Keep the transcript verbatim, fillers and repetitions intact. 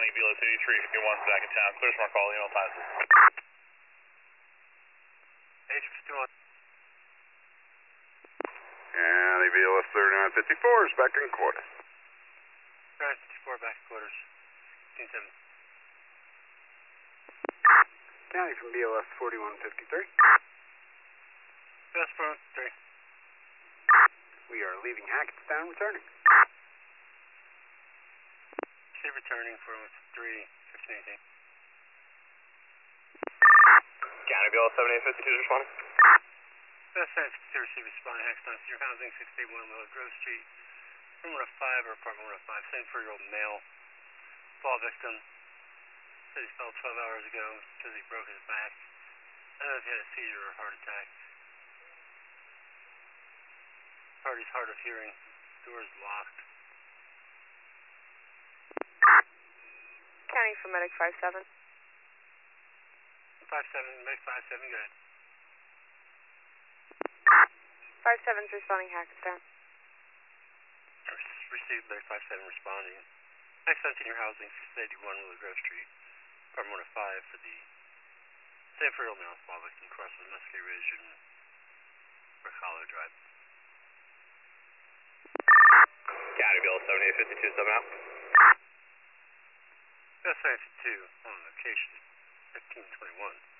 County, Velo thirty-three fifty-one, back in town. Clear smart call, email passes. H fifty-one. County, Velo thirty-nine fifty-four is back in quarters. thirty-nine fifty-four, back in quarters. fifteen seven. County from B L S forty-one fifty-three. B L S forty-one fifty-three. We are leaving Hackettstown, returning. City returning for three fifteen eighteen. County, Velo seventy-eight fifty-two is responding. B L S seventy-eight fifty-two, receive responding. Hackettstown, senior housing, six eighty-one Willow Grove Street. Room one oh five or apartment one oh five. seventy-four-year-old male. Fall victim. Said he fell twelve hours ago. Says he broke his back. I don't know if he had a seizure or heart attack. Party's hard of hearing. Door's locked. County for medic five seven. five seven, make five seven, good. five seven's responding Hackettstown. Received medic five seven responding. Hackettstown Senior Housing, six eighty-one Willow Grove Street. Apartment one oh five for the seventy-four-year-old male small victim crossing Muskie Ridge and Brick Hollow Drive. County, Velo seventy-eight fifty-two, seven out. B L S seventy-two on location, fifteen twenty-one.